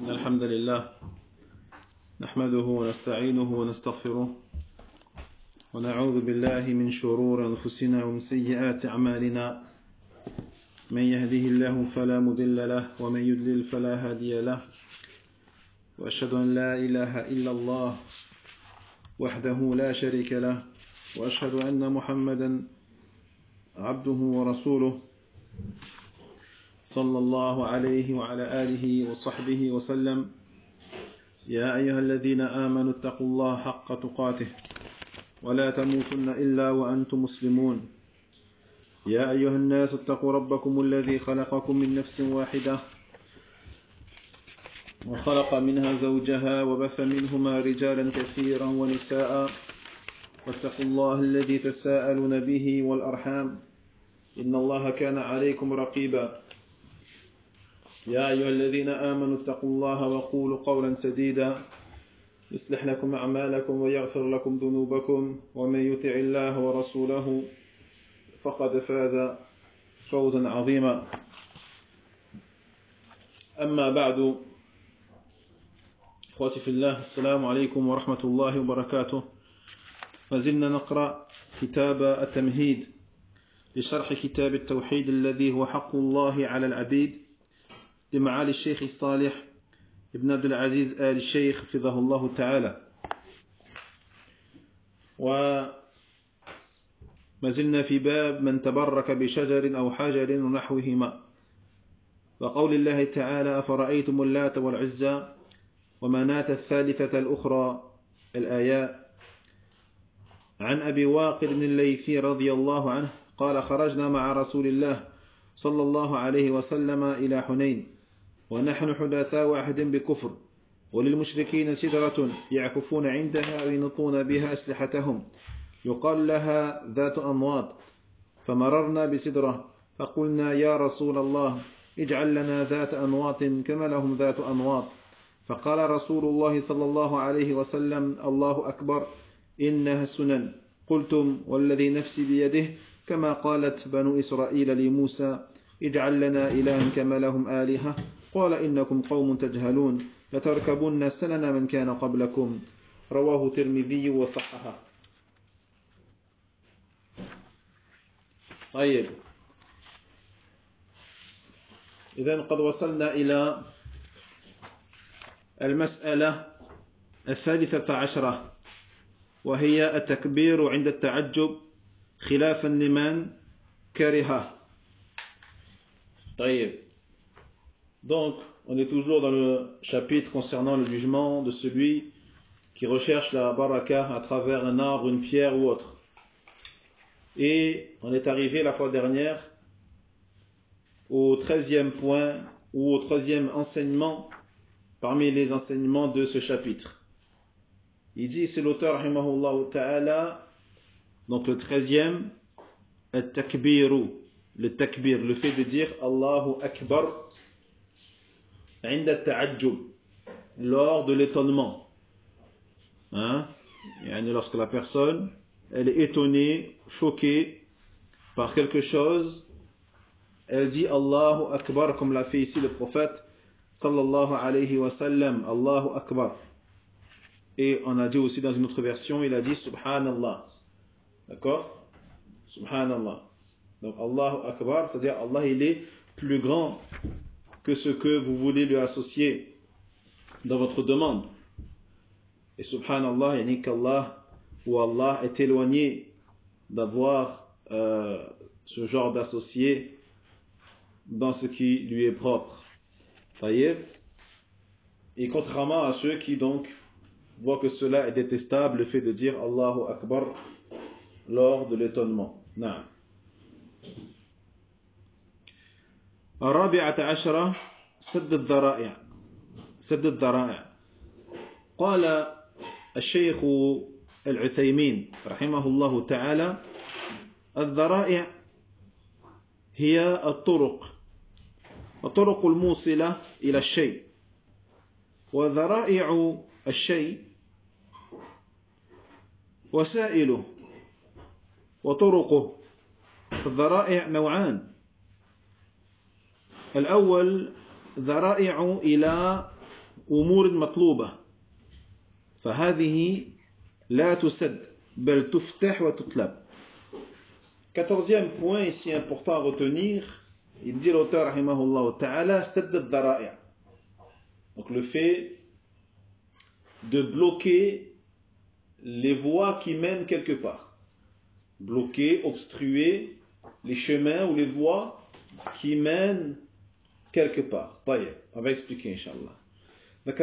الحمد لله نحمده ونستعينه ونستغفره ونعوذ بالله من شرور أنفسنا ومن سيئات أعمالنا من يهده الله فلا مضل له ومن يضلل فلا هادي له وأشهد أن لا إله إلا الله وحده لا شريك له وأشهد أن محمدا عبده ورسوله صلى الله عليه وعلى آله وصحبه وسلم. يا أيها الذين آمنوا اتقوا الله حق تقاته ولا تموتن إلا وأنتم مسلمون. يا أيها الناس اتقوا ربكم الذي خلقكم من نفس واحدة وخلق منها زوجها وبث منهما رجالا كثيرا ونساء واتقوا الله الذي تساءلون به والأرحام إن الله كان عليكم رقيبا. يا أيها الذين آمنوا اتقوا الله وقولوا قولا سديدا يصلح لكم أعمالكم ويغفر لكم ذنوبكم ومن يطع الله ورسوله فقد فاز فوزا عظيما. أما بعد، إخوتي في الله، السلام عليكم ورحمة الله وبركاته. ما زلنا نقرأ كتاب التمهيد لشرح كتاب التوحيد الذي هو حق الله على العبيد لمعالي الشيخ الصالح ابن عبد العزيز آل الشيخ حفظه الله تعالى. وما زلنا في باب من تبرك بشجر أو حجر ونحوهما، وقول الله تعالى: أفرأيتم اللات والعزى ومناة الثالثة الأخرى، الآيات. عن أبي واقد بن الليثي رضي الله عنه قال: خرجنا مع رسول الله صلى الله عليه وسلم إلى حنين ونحن حدثاء عهد بكفر، وللمشركين سدرة يعكفون عندها وينطون بها أسلحتهم يقال لها ذات أنواط، فمررنا بسدرة فقلنا: يا رسول الله اجعل لنا ذات أنواط كما لهم ذات أنواط. فقال رسول الله صلى الله عليه وسلم: الله أكبر، إنها السنن. قلتم: والذي نفسي بيده، كما قالت بنو إسرائيل لموسى: اجعل لنا إلها كما لهم آلهة. قال: إنكم قوم تجهلون، لتركبن سنن من كان قبلكم. رواه الترمذي وصححه. طيب، إذن قد وصلنا إلى المسألة 13، وهي التكبير عند التعجب خلافا لمن كرهه. طيب. Donc, on est toujours dans le chapitre concernant le jugement de celui qui recherche la baraka à travers un arbre, une pierre ou autre. Et on est arrivé la fois dernière au 13e point ou au 13e enseignement parmi les enseignements de ce chapitre. Il dit, c'est l'auteur, rahimahullah ta'ala, donc le 13e, al-takbiru, le takbir, le fait de dire Allahu Akbar, عند التعجب, lors de l'étonnement. Lorsque la personne, elle est étonnée, choquée par quelque chose, elle dit Allahu Akbar, comme l'a fait ici le prophète sallallahu alayhi wa sallam, Allahu Akbar. Et on a dit aussi dans une autre version, il a dit Subhanallah. D'accord? Subhanallah. Donc Allahu Akbar, c'est-à-dire Allah, il est plus grand que ce que vous voulez lui associer dans votre demande. Et Subhanallah, yani qu'Allah, ou Allah est éloigné d'avoir ce genre d'associé dans ce qui lui est propre. Taïeb. Et contrairement à ceux qui donc voient que cela est détestable, le fait de dire Allahu Akbar lors de l'étonnement. Naam. الرابعة عشرة سد الذرائع. سد الذرائع. قال الشيخ العثيمين رحمه الله تعالى: الذرائع هي الطرق الموصلة إلى الشيء، وذرائع الشيء وسائله وطرقه. الذرائع نوعان: الأول ذرائع إلى أمور مطلوبة فهذه لا تسد بل تفتح وتطلب. 14e point ici important à retenir, il dit l'auteur rahimahullah ta'ala, sadd al-dhara'i'. Donc le fait de bloquer les voies qui mènent quelque part. Bloquer, obstruer les chemins ou les voies qui mènent quelque part. On va expliquer, Inch'Allah. Donc,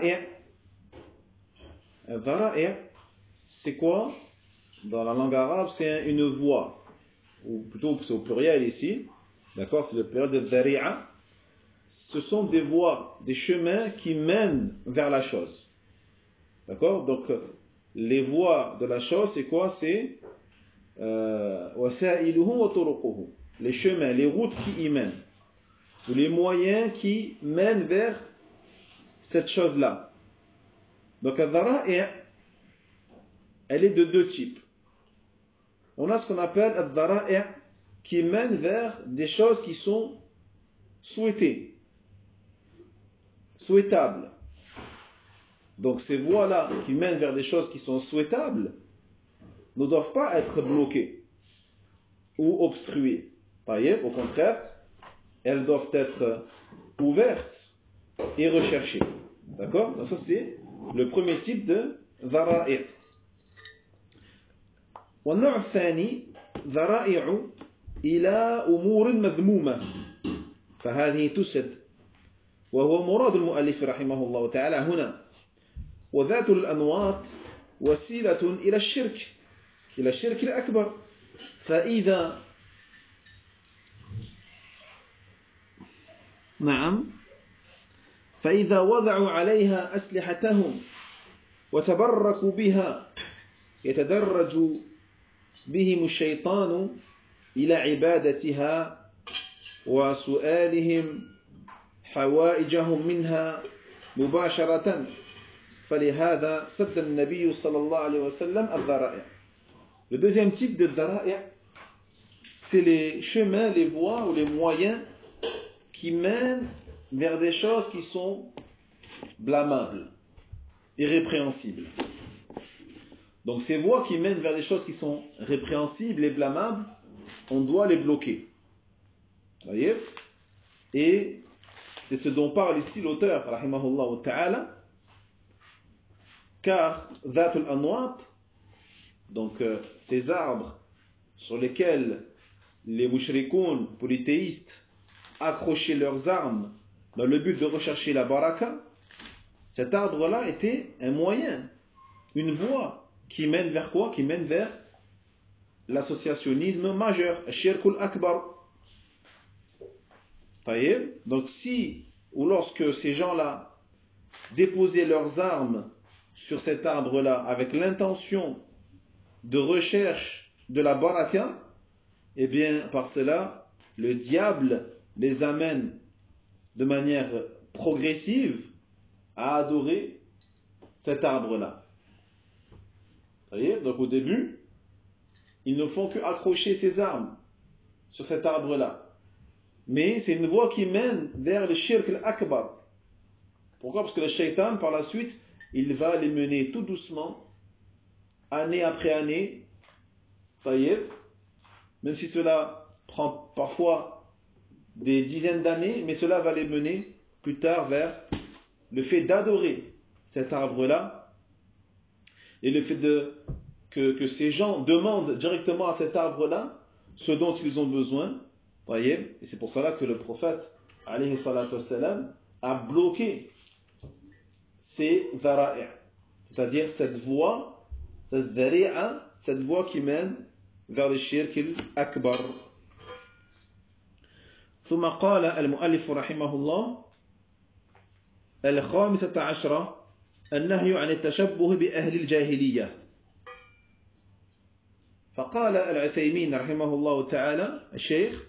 al-dhara'i', c'est quoi? Dans la langue arabe, c'est une voie. Ou plutôt, c'est au pluriel ici. D'accord? C'est le pluriel de dhari'a. Ce sont des voies, des chemins qui mènent vers la chose. D'accord? Donc, les voies de la chose, c'est quoi? C'est les chemins, les routes qui y mènent, ou les moyens qui mènent vers cette chose-là. Donc, al-dhara'i', elle est de deux types. On a ce qu'on appelle al-dhara'i' qui mène vers des choses qui sont souhaitées, souhaitables. Donc ces voies-là qui mènent vers des choses qui sont souhaitables ne doivent pas être bloquées ou obstruées. Au contraire, elles doivent être ouvertes et recherchées. D'accord? Donc ça c'est le premier type de dhara'i'. والنوع الثاني ذرائع إلى أمور مذمومة فهذه تسد وهو مراد المؤلف رحمه الله تعالى هنا وذات الأنواط وسيلة إلى الشرك الأكبر فإذا وضعوا عليها أسلحتهم وتبركوا بها يتدرج بهم الشيطان إلى عبادتها وسؤالهم حوائجهم منها مباشرة فلهذا سد النبي صلى الله عليه وسلم الذرائع. Le deuxième type de dhara'i', c'est les chemins, les voies ou les moyens qui mènent vers des choses qui sont blâmables, irrépréhensibles. Donc ces voies qui mènent vers des choses qui sont répréhensibles et blâmables, on doit les bloquer. Vous voyez? Et c'est ce dont parle ici l'auteur, rahimahullah ta'ala, car Dhat al-Anwat, donc ces arbres sur lesquels les mushrikoun, polythéistes, accrochaient leurs armes dans le but de rechercher la baraka, cet arbre-là était un moyen, une voie qui mène vers quoi? Qui mène vers l'associationnisme majeur, Shirkul Akbar. Donc si ou lorsque ces gens-là déposaient leurs armes sur cet arbre-là avec l'intention de recherche de la baraka, eh bien par cela, le diable les amène de manière progressive à adorer cet arbre-là. Donc au début, ils ne font que accrocher ses armes sur cet arbre-là. Mais c'est une voie qui mène vers le shirk al-akbar. Pourquoi? Parce que le shaitan, par la suite, il va les mener tout doucement, année après année, même si cela prend parfois des dizaines d'années, mais cela va les mener plus tard vers le fait d'adorer cet arbre-là, et le fait que ces gens demandent directement à cet arbre-là ce dont ils ont besoin. Et c'est pour cela que le prophète alayhi salatu wassalam, a bloqué ces dhara'i', c'est-à-dire cette voie, cette dhari'a, cette voie qui mène vers le shirk al-akbar. ثم قال المؤلف رحمه الله الخامسة عشرة النهي عن التشبه بأهل الجاهلية. فقال العثيمين رحمه الله تعالى الشيخ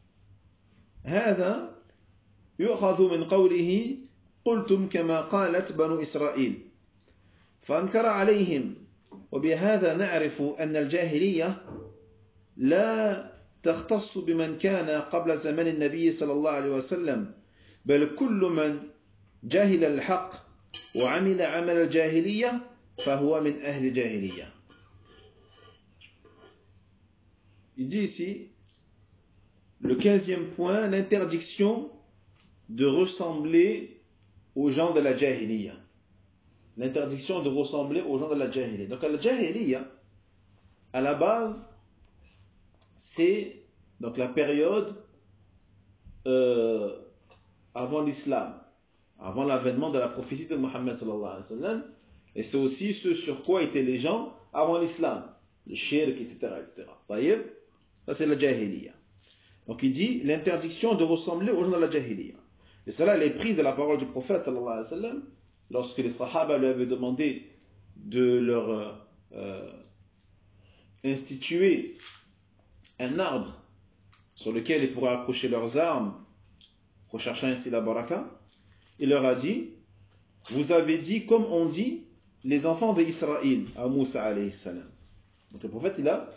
هذا يؤخذ من قوله قلتم كما قالت بنو إسرائيل فأنكر عليهم وبهذا نعرف أن الجاهلية لا تختص بمن كان قبل زمن النبي صلى الله عليه وسلم بل كل من جهل الحق وعمل عمل الجاهلية فهو من أهل الجاهلية. Il dit ici, le 15e point, l'interdiction de ressembler aux gens de la jahiliya. L'interdiction de ressembler aux gens de la jahiliya. Donc la jahiliya, à la base, c'est donc la période avant l'islam, avant l'avènement de la prophétie de Mohammed sallallahu alayhi wa sallam, et c'est aussi ce sur quoi étaient les gens avant l'islam, le shirk, etc. etc. Ça c'est la jahiliya. Donc il dit l'interdiction de ressembler aux gens de la jahiliya. Et cela elle est prise de la parole du prophète sallallahu alayhi wa sallam, lorsque les sahaba lui avaient demandé de leur instituer un arbre sur lequel ils pourraient accrocher leurs armes, recherchant ainsi la baraka. Il leur a dit, vous avez dit comme on dit les enfants d'Israël à Moussa alayhi salam. Donc le prophète il a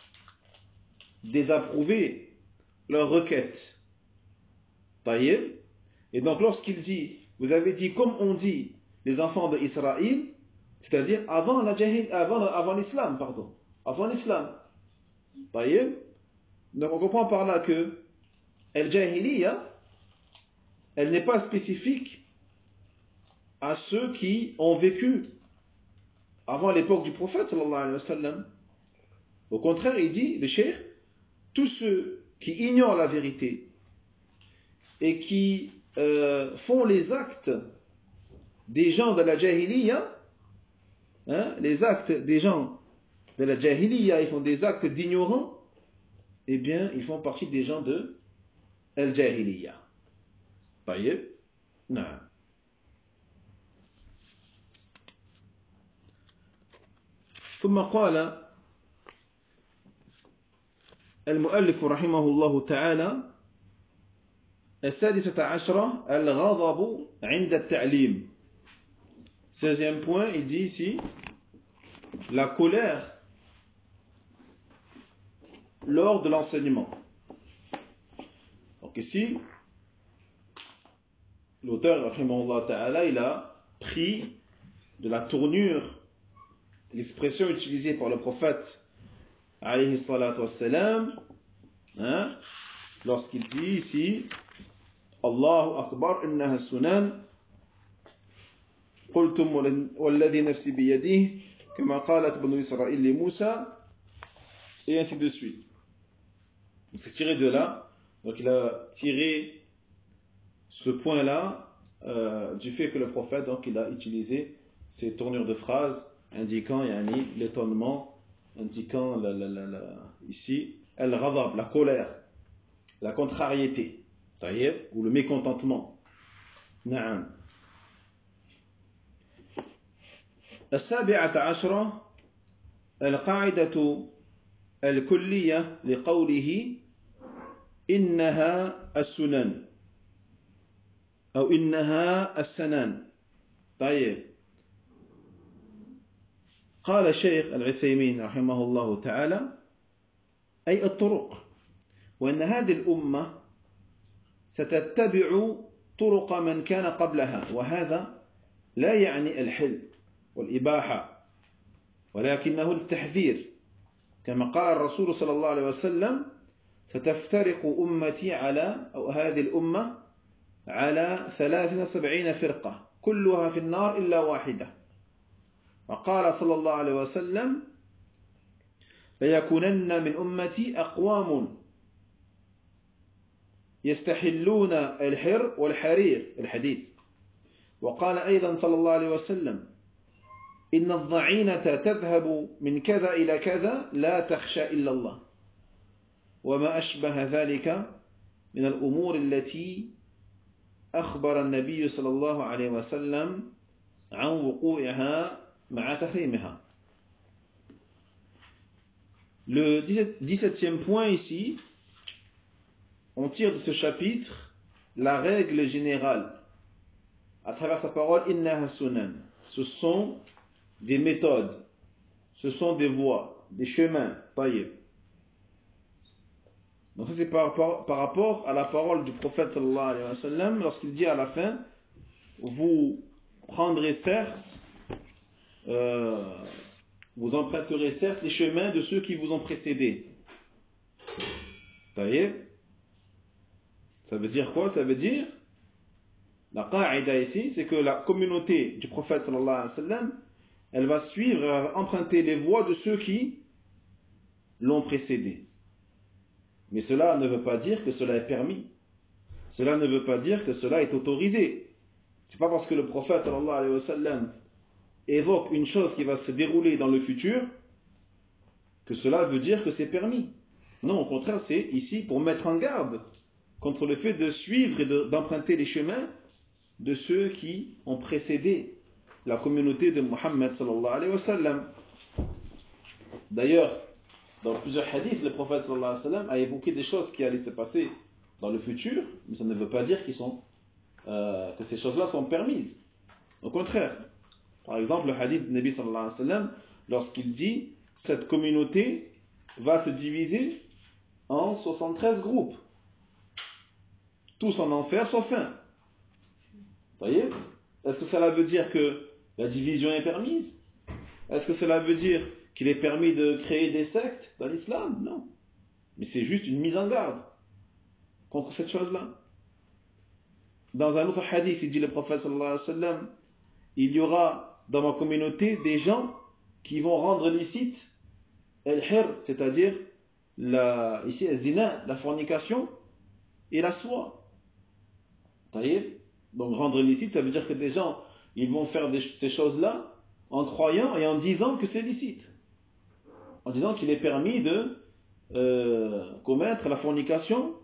désapprouvé leur requête. Taïeb. Et donc lorsqu'il dit, vous avez dit comme on dit les enfants d'Israël, c'est-à-dire avant l'islam, pardon. Avant l'islam. Taïeb. Donc on comprend par là que al-jahiliya, elle n'est pas spécifique à ceux qui ont vécu avant l'époque du prophète sallallahu alayhi wa sallam. Au contraire, il dit, le cheikh, tous ceux qui ignorent la vérité et qui font les actes des gens de la jahiliya, hein, les actes des gens de la jahiliya, ils font des actes d'ignorants, eh bien, ils font partie des gens de al-jahiliya. طيب نعم. ثم قال المؤلف رحمه الله تعالى السادسة عشرة الغضب عند التعليم. 16e point, il dit ici la colère lors de l'enseignement. Donc ici l'auteur, rahimahullah ta'ala, il a pris de la tournure, l'expression utilisée par le prophète, alayhi salatu wassalam, hein, lorsqu'il dit ici, Allahu Akbar, innaha sunan, qultum walladhi nafsi biyadih, kama qalat banu Israël li Moussa, et ainsi de suite. C'est tiré de là, donc il a tiré ce point-là du fait que le prophète, donc, il a utilisé ces tournures de phrases indiquant l'étonnement, indiquant ici al-ghadab, la colère, la contrariété, ou le mécontentement. Na'am. السابعة عشرة القاعدة الكلية لقوله إنها السنن أو إنها السنان. طيب. قال الشيخ العثيمين رحمه الله تعالى أي الطرق، وأن هذه الأمة ستتبع طرق من كان قبلها، وهذا لا يعني الحل والإباحة ولكنه التحذير، كما قال الرسول صلى الله عليه وسلم ستفترق أمتي على أو هذه الأمة على 73 فرقة كلها في النار إلا واحدة. وقال صلى الله عليه وسلم ليكونن من أمتي أقوام يستحلون الحر والحرير، الحديث. وقال أيضا صلى الله عليه وسلم إن الضعينة تذهب من كذا إلى كذا لا تخشى إلا الله، وما أشبه ذلك من الأمور التي أخبر النبي صلى الله عليه وسلم عن وقوعها مع تحريمها. Le 17e point ici, on tire de ce chapitre la règle générale à travers sa parole innaha sunan. Ce sont des méthodes, ce sont des voies, des chemins. Taïb. Donc ça c'est par rapport à la parole du prophète sallallahu alayhi wa sallam lorsqu'il dit à la fin, vous prendrez certes, vous emprunterez certes les chemins de ceux qui vous ont précédés. Vous voyez? Ça veut dire quoi? Ça veut dire, la qa'ida ici, c'est que la communauté du prophète sallallahu alayhi wa sallam, elle va suivre, emprunter les voies de ceux qui l'ont précédé. Mais cela ne veut pas dire que cela est permis. Cela ne veut pas dire que cela est autorisé. C'est pas parce que le prophète sallallahu alayhi wa sallam évoque une chose qui va se dérouler dans le futur que cela veut dire que c'est permis. Non, au contraire, c'est ici pour mettre en garde contre le fait de suivre et d'emprunter les chemins de ceux qui ont précédé la communauté de Muhammad sallallahu alayhi wa sallam. D'ailleurs, dans plusieurs hadiths, le prophète sallallahu alayhi wa sallam a évoqué des choses qui allaient se passer dans le futur, mais ça ne veut pas dire que ces choses-là sont permises. Au contraire, par exemple, le hadith de Nabi sallallahu alayhi wa sallam, lorsqu'il dit « Cette communauté va se diviser en 73 groupes, tous en enfer sauf un. » Vous voyez? Est-ce que cela veut dire que la division est permise? Est-ce que cela veut dire qu'il est permis de créer des sectes dans l'islam? Non. Mais c'est juste une mise en garde contre cette chose-là. Dans un autre hadith, il dit le prophète sallallahu alayhi wa sallam, il y aura dans ma communauté des gens qui vont rendre licite el-hir, c'est-à-dire ici le zina, la fornication et la soie. Vous voyez? Donc rendre licite, ça veut dire que des gens, ils vont faire ces choses-là en croyant et en disant que c'est licite. En disant qu'il est permis de commettre la fornication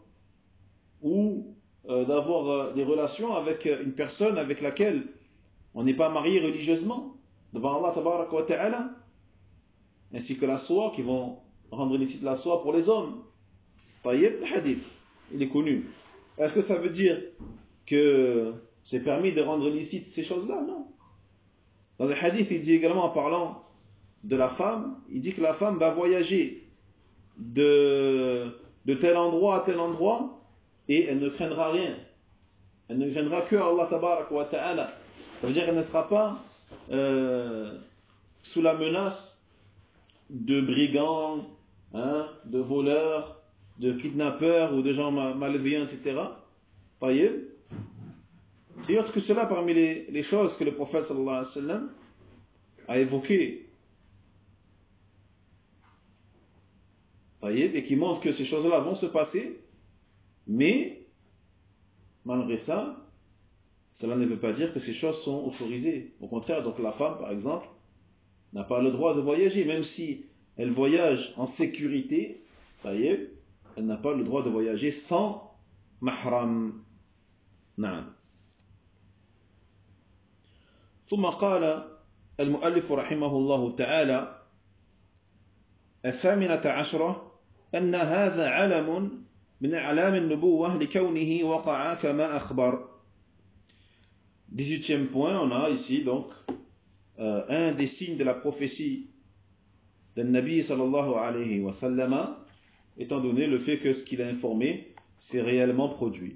ou d'avoir des relations avec une personne avec laquelle on n'est pas marié religieusement devant Allah tabaraka wa ta'ala, ainsi que la soie, qui vont rendre licite la soie pour les hommes. Taïeb, le hadith, il est connu. Est-ce que ça veut dire que c'est permis de rendre licite ces choses-là? Non. Dans un hadith, il dit également, en parlant de la femme, il dit que la femme va voyager de tel endroit à tel endroit et elle ne craindra rien. Elle ne craindra que Allah tabaraka wa ta'ala. Ça veut dire qu'elle ne sera pas sous la menace de brigands, de voleurs, de kidnappeurs ou de gens malveillants, etc. Voyez? Et autre que cela, parmi les choses que le prophète sallallahu alayhi wa sallam a évoquées, et qui montrent que ces choses-là vont se passer, mais malgré ça, cela ne veut pas dire que ces choses sont autorisées. Au contraire, donc la femme, par exemple, n'a pas le droit de voyager, même si elle voyage en sécurité, elle n'a pas le droit de voyager sans mahram. نعم. ثم قال المؤلف رحمه الله تعالى: 18 أن هذا علم من أعلام النبوة لكونه وقع كما أخبر. 18e point, on a ici donc un des signes de la prophétie d'un Nabi sallallahu alayhi wa sallam, étant donné le fait que ce qu'il a informé s'est réellement produit.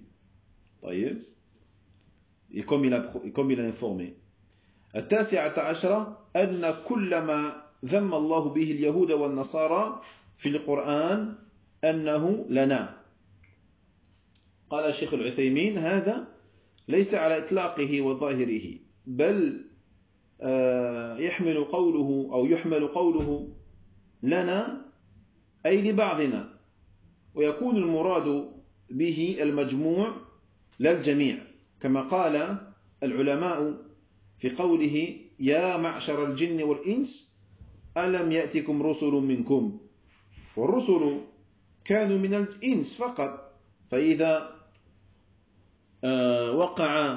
Et comme il a informé. 19 أن كل ما ذم الله به اليهود والنصارى في القرآن أنه لنا. قال الشيخ العثيمين: هذا ليس على إطلاقه وظاهره، بل يحمل قوله لنا أي لبعضنا، ويكون المراد به المجموع لا الجميع، كما قال العلماء في قوله: يا معشر الجن والإنس ألم يأتكم رسل منكم. والرسل كانوا من الإنس فقط، فإذا وقع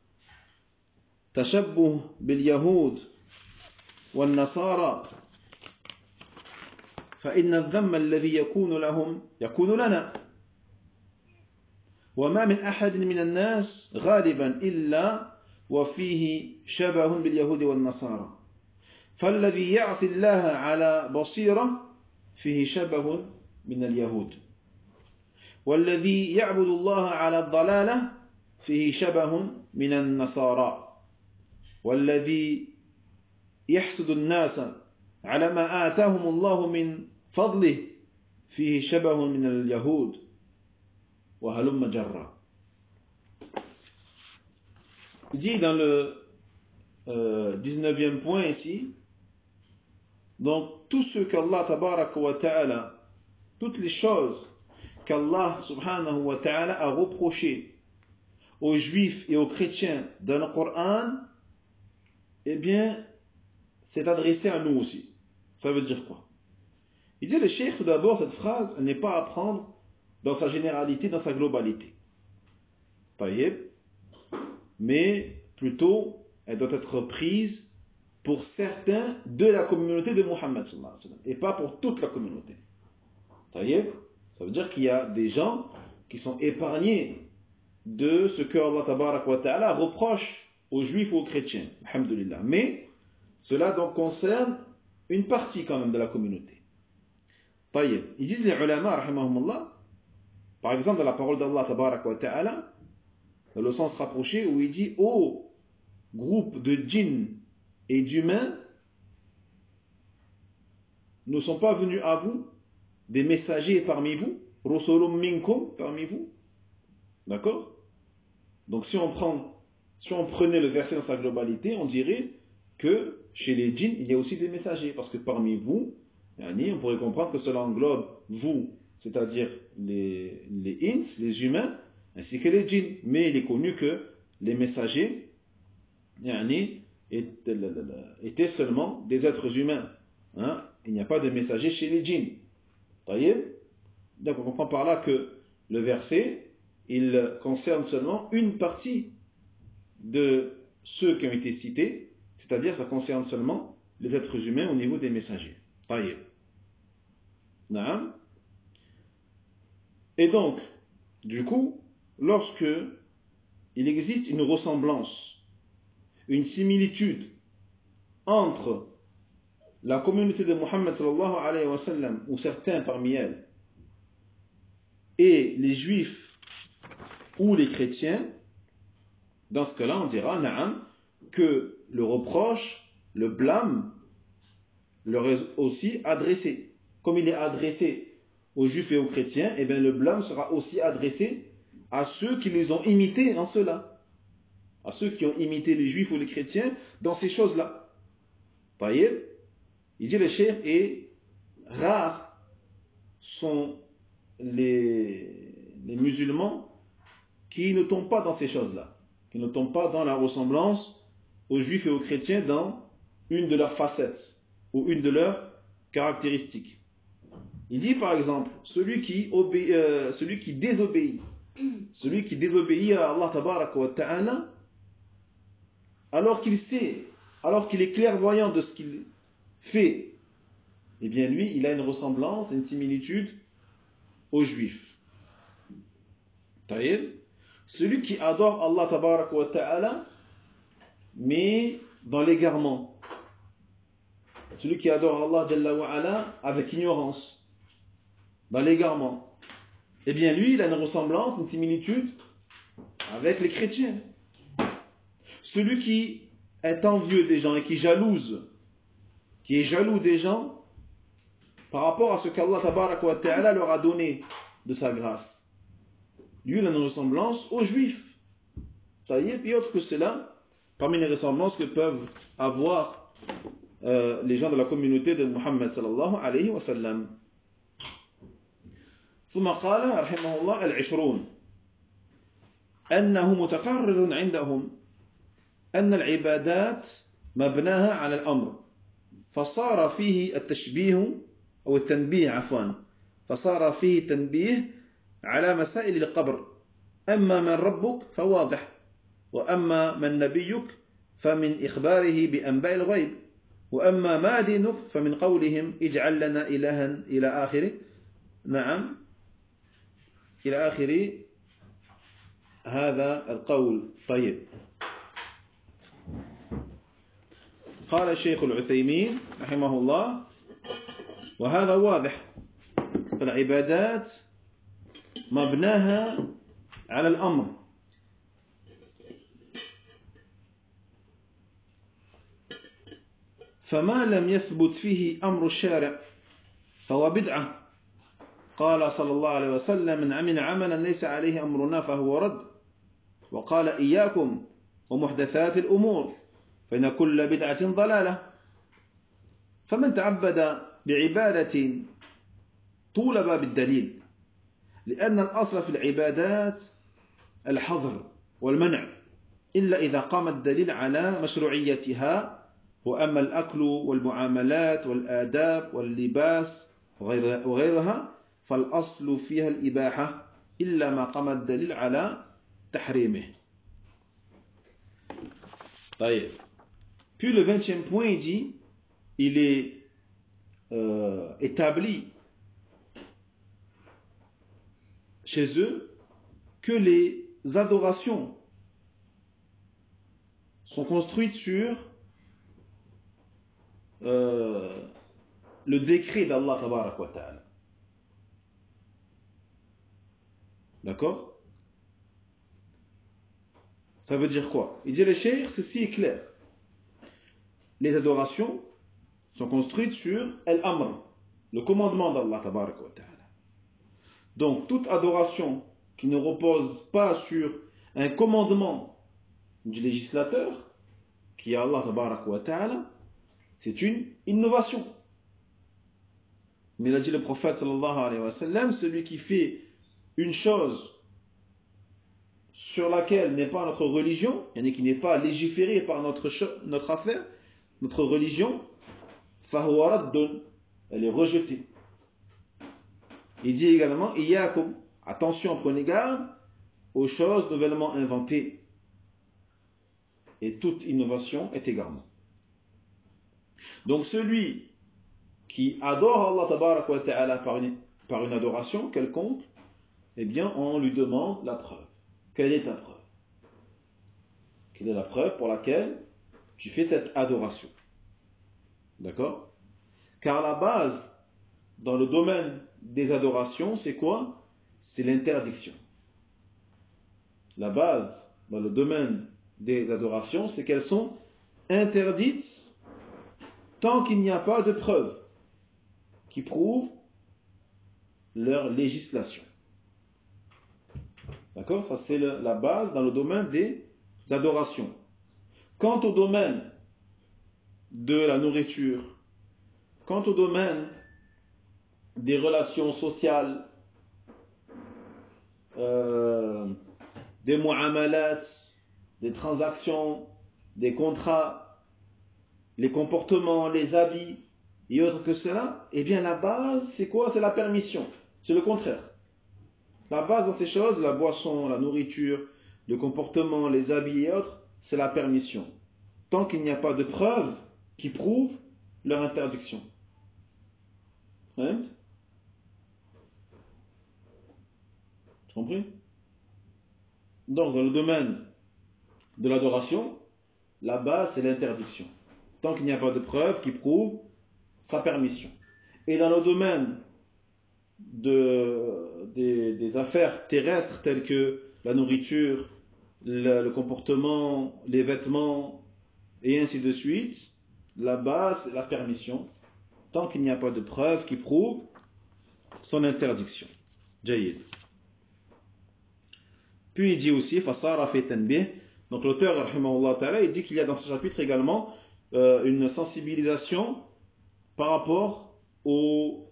تشبه باليهود والنصارى فإن الذم الذي يكون لهم يكون لنا. وما من أحد من الناس غالبا إلا وفيه شبه باليهود والنصارى، فالذي يعصي الله على بصيرة فيه شبه من اليهود، والذي يعبد الله على الضلالة فيه شبه من النصارى، والذي يحسد الناس على ما آتاهم الله من فضله فيه شبه من اليهود وهلم جرا. Il dit dans le 19e point ici, donc tout ce qu'Allah tabaraka wa ta'ala, toutes les choses qu'Allah subhanahu wa ta'ala a reproché aux juifs et aux chrétiens dans le Coran, eh bien, c'est adressé à nous aussi. Ça veut dire quoi? Il dit le cheikh, tout d'abord, cette phrase, elle n'est pas à prendre dans sa généralité, dans sa globalité. Taïeb. Mais plutôt, elle doit être prise pour certains de la communauté de Muhammad et pas pour toute la communauté. Taïeb. Ça veut dire qu'il y a des gens qui sont épargnés de ce que Allah tabarak wa ta'ala reproche aux juifs ou aux chrétiens. Alhamdulillah. Mais cela donc concerne une partie quand même de la communauté. Taïeb. Ils disent les ulama, rahimahumullah, par exemple dans la parole d'Allah tabarak wa ta'ala, dans le sens rapproché où il dit ô groupe de djinns et d'humains, ne sont pas venus à vous des messagers parmi vous, rusulun minkum parmi vous. D'accord? Donc si on prenait le verset dans sa globalité, on dirait que chez les djinns, il y a aussi des messagers, parce que parmi vous, on pourrait comprendre que cela englobe vous, c'est-à-dire les ins, les humains, ainsi que les djinns. Mais il est connu que les messagers étaient seulement des êtres humains. Il n'y a pas de messagers chez les djinns. Donc on comprend par là que le verset, il concerne seulement une partie de ceux qui ont été cités, c'est-à-dire ça concerne seulement les êtres humains au niveau des messagers. Et donc, du coup, lorsque il existe une ressemblance, une similitude entre la communauté de Muhammad sallallahu alayhi wa sallam, ou certains parmi elles, et les juifs ou les chrétiens, dans ce cas-là, on dira na'am, que le reproche, le blâme, leur est aussi adressé. Comme il est adressé aux juifs et aux chrétiens, et bien le blâme sera aussi adressé à ceux qui les ont imités en cela. À ceux qui ont imité les juifs ou les chrétiens dans ces choses-là. Voyez? Il dit le cheikh, et rares sont les musulmans qui ne tombent pas dans ces choses-là, qui ne tombent pas dans la ressemblance aux juifs et aux chrétiens dans une de leurs facettes ou une de leurs caractéristiques. Il dit par exemple, celui qui désobéit à Allah tabaraka wa ta'ala, alors qu'il sait, alors qu'il est clairvoyant de ce qu'il fait, eh bien lui, il a une ressemblance, une similitude aux juifs. Taïeb. Celui qui adore Allah tabaraka wa ta'ala, mais dans l'égarement. Celui qui adore Allah jalla wa ala avec ignorance, dans l'égarement. Eh bien lui, il a une ressemblance, une similitude avec les chrétiens. Celui qui est envieux des gens et qui est jaloux des gens par rapport à ce qu'Allah tabaraka wa ta'ala leur a donné de sa grâce. Lui, il a une ressemblance aux juifs. Et autre que cela, parmi les ressemblances que peuvent avoir les gens de la communauté de Muhammad sallallahu alayhi wa sallam. ثم قال رحمه الله 20 أنه متقرر عندهم أن العبادات مبناها على الأمر فصار فيه التشبيه أو التنبيه عفوا فصار فيه التنبيه على مسائل القبر أما من ربك فواضح وأما من نبيك فمن إخباره بأنباء الغيب وأما ما دينك فمن قولهم اجعل لنا إلها إلى آخره نعم إلى آخر هذا القول. طيب قال الشيخ العثيمين رحمه الله وهذا واضح العبادات مبناها على الأمر فما لم يثبت فيه أمر الشارع فهو بدعة. قال صلى الله عليه وسلم من عمل عملا ليس عليه أمرنا فهو رد. وقال إياكم ومحدثات الأمور فإن كل بدعة ضلالة. فمن تعبد بعبادة طولب بالدليل، لأن الأصل في العبادات الحظر والمنع إلا إذا قام الدليل على مشروعيتها. وأما الأكل والمعاملات والآداب واللباس وغيرها فالأصل فيها الإباحة إلا ما قام الدليل على تحريمه. طيب. Puis le 20e point, il dit, il est établi chez eux que les adorations sont construites sur le décret d'Allah tabarak wa ta'ala. D'accord? Ça veut dire quoi? Il dit le cheikh, ceci est clair. Les adorations sont construites sur Al-Amr, le commandement d'Allah tabarak wa ta'ala. Donc toute adoration qui ne repose pas sur un commandement du législateur, qui est Allah tabarak wa ta'ala, c'est une innovation. Mais il a dit le prophète sallallahu alayhi wa sallam, celui qui fait une chose sur laquelle n'est pas notre religion, et qui n'est pas légiférée par notre affaire, notre religion, fahuwa raddun, elle est rejetée. Il dit également, iyyakum, attention, prenez garde aux choses nouvellement inventées. Et toute innovation est égarement. Donc celui qui adore Allah tabarak wa ta'ala par une adoration quelconque, eh bien on lui demande la preuve. Quelle est ta preuve? Quelle est la preuve pour laquelle tu fais cette adoration? D'accord? Car la base dans le domaine des adorations, c'est quoi? C'est l'interdiction. La base dans le domaine des adorations, c'est qu'elles sont interdites tant qu'il n'y a pas de preuve qui prouve leur législation. D'accord? Ça, c'est la base dans le domaine des adorations. Quant au domaine de la nourriture, quant au domaine des relations sociales, des mu'amalat, des transactions, des contrats, les comportements, les habits et autres que cela, eh bien la base, c'est quoi? C'est la permission. C'est le contraire. La base dans ces choses, la boisson, la nourriture, le comportement, les habits et autres, c'est la permission. Tant qu'il n'y a pas de preuve qui prouve leur interdiction. Hein? Tu as compris? Donc, dans le domaine de l'adoration, la base, c'est l'interdiction. Tant qu'il n'y a pas de preuve qui prouve sa permission. Et dans le domaine des affaires terrestres telles que la nourriture, le comportement, les vêtements, et ainsi de suite, la base, c'est la permission, tant qu'il n'y a pas de preuve qui prouve son interdiction. Jayyid. Puis il dit aussi, Fasara fi tanbih, donc l'auteur, rahimahullah ta'ala, il dit qu'il y a dans ce chapitre également une sensibilisation par rapport aux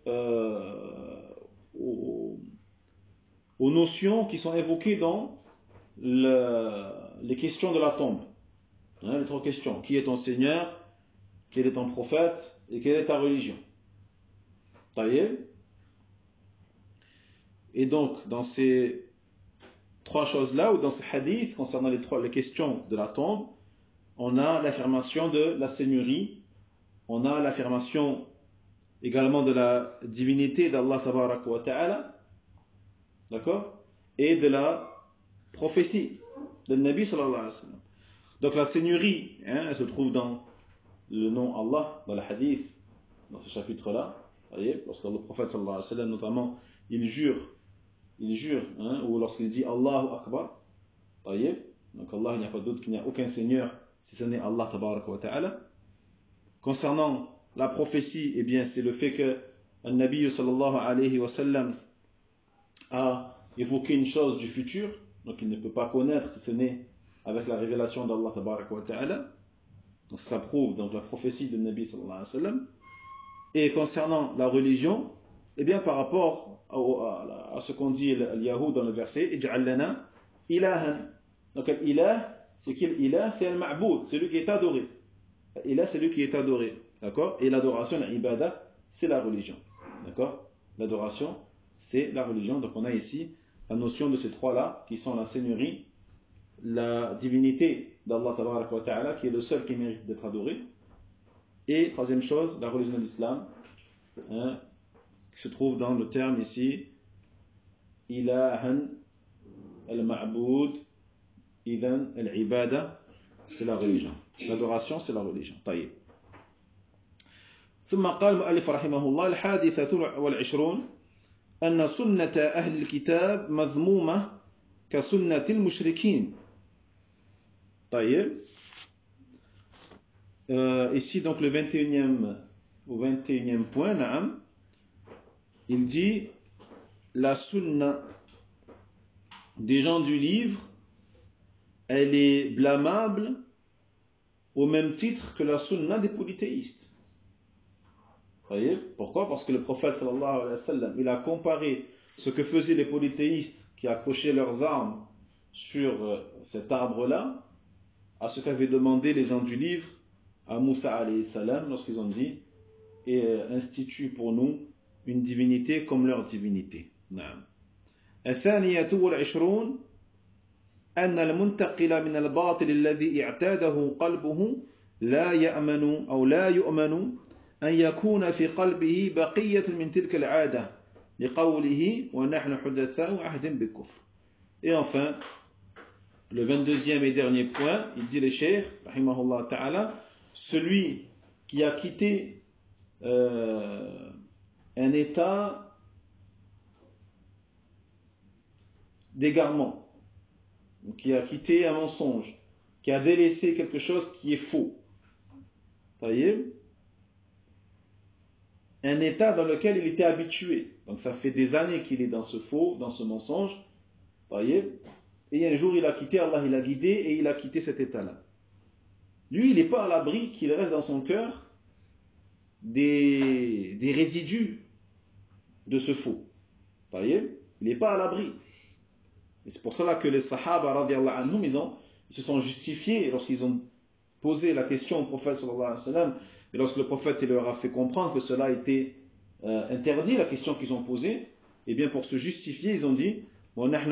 notions qui sont évoquées dans les questions de la tombe. Hein, les trois questions. Qui est ton Seigneur? Quel est ton prophète? Et quelle est ta religion? Taïeb. Et donc, dans ces trois choses-là, ou dans ces hadiths, concernant les questions de la tombe, on a l'affirmation de la seigneurie, on a l'affirmation également de la divinité d'Allah tabarak wa ta'ala, d'accord? Et de la prophétie de Nabi sallallahu alayhi wa sallam. Donc la seigneurie, hein, elle se trouve dans le nom Allah, dans le hadith, dans ce chapitre-là, lorsque le prophète sallallahu alayhi wa sallam notamment, il jure, hein, ou lorsqu'il dit Allahu Akbar, donc Allah, il n'y a pas d'autre, qu'il n'y a aucun seigneur, si ce n'est Allah tabarak wa ta'ala. Concernant la prophétie, eh bien, c'est le fait que le Nabi sallallahu alayhi wa sallam a évoqué une chose du futur, donc il ne peut pas connaître si ce n'est avec la révélation d'Allah tabaraka wa ta'ala. Donc ça prouve donc la prophétie de Nabi sallallahu alayhi wa sallam. Et concernant la religion, eh bien par rapport à ce qu'on dit al-Yahou dans le verset, Ij'al lana ilahan. Donc l'ilah, c'est qui l'ilah? C'est al-ma'boud, c'est lui qui est adoré. L'ilah, c'est lui qui est adoré. D'accord? Et l'adoration, l'ibada, c'est la religion. D'accord? L'adoration, c'est la religion. Donc on a ici la notion de ces trois-là, qui sont la seigneurie, la divinité d'Allah tabaraka wa ta'ala, qui est le seul qui mérite d'être adoré. Et troisième chose, la religion de l'islam, hein, qui se trouve dans le terme ici, ilahan al-ma'boud, idan al-ibada, c'est la religion. L'adoration, c'est la religion. طيب. ثم قال المؤلف رحمه الله الحادثة والعشرون أن سنة أهل الكتاب مذمومة كسنة المشركين. طيب. Ici donc le 21e point, naam, il dit la sunna des gens du livre, elle est blâmable au même titre que la sunna des polythéistes. Voyez? Pourquoi? Parce que le prophète sallallahu alayhi wa sallam, il a comparé ce que faisaient les polythéistes qui accrochaient leurs armes sur cet arbre-là à ce qu'avaient demandé les gens du livre à Moussa alayhi salam lorsqu'ils ont dit et institue pour nous une divinité comme leur divinité. الثانية والعشرون أن المنتقل من الباطل الذي اعتاده قلبه لا يأمن أو لا يؤمن أن يكون في قلبه بقية من تلك العادة لقوله ونحن حدثاء عهد بالكفر. Et enfin, le 22e et dernier point, il dit le cheikh, rahimahullah ta'ala, celui qui a quitté un état d'égarement, qui a quitté un mensonge, qui a délaissé quelque chose qui est faux. Ça y est, un état dans lequel il était habitué. Donc ça fait des années qu'il est dans ce faux, dans ce mensonge. Ça y est, et un jour il a quitté, Allah il a guidé et il a quitté cet état-là. Lui, il n'est pas à l'abri qu'il reste dans son cœur des résidus de ce faux. Ça y est, il n'est pas à l'abri. Et c'est pour cela que les Sahaba, radiallahu anhum, ils se sont justifiés lorsqu'ils ont posé la question au prophète, sallallahu alayhi wa sallam, et lorsque le prophète il leur a fait comprendre que cela était interdit, la question qu'ils ont posée, et bien pour se justifier, ils ont dit dans le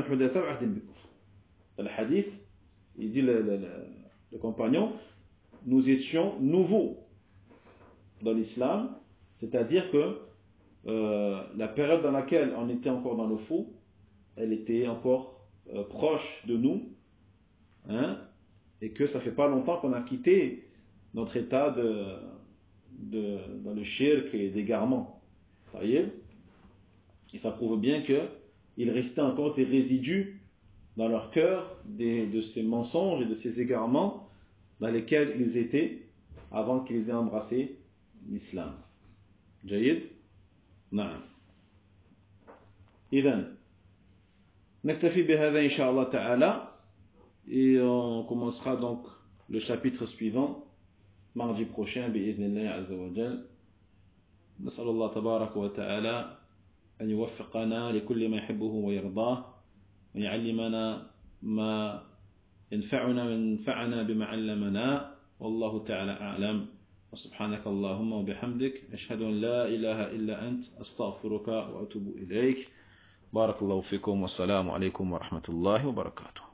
hadith, il dit le compagnon, nous étions nouveaux dans l'islam, c'est-à-dire que la période dans laquelle on était encore dans le faux, elle était encore proche de nous, hein, et que ça fait pas longtemps qu'on a quitté notre état dans le shirk et d'égarement. Et ça prouve bien qu'il restait encore des résidus dans leur cœur de ces mensonges et de ces égarements dans lesquels ils étaient avant qu'ils aient embrassé l'islam. Jayyid? Naam. Idhan. نكتفي بهذا إن شاء الله تعالى et on commencera donc le chapitre suivant mardi prochain بإذن الله عز وجل. نسأل الله تبارك وتعالى أن يوفقنا لكل ما يحبه ويرضاه ويعلمنا ما ينفعنا وينفعنا بما علمنا والله تعالى أعلم وسبحانك اللهم وبحمدك أشهد أن لا إله إلا أنت أستغفرك وأتوب إليك. بارك الله فيكم والسلام عليكم ورحمة الله وبركاته.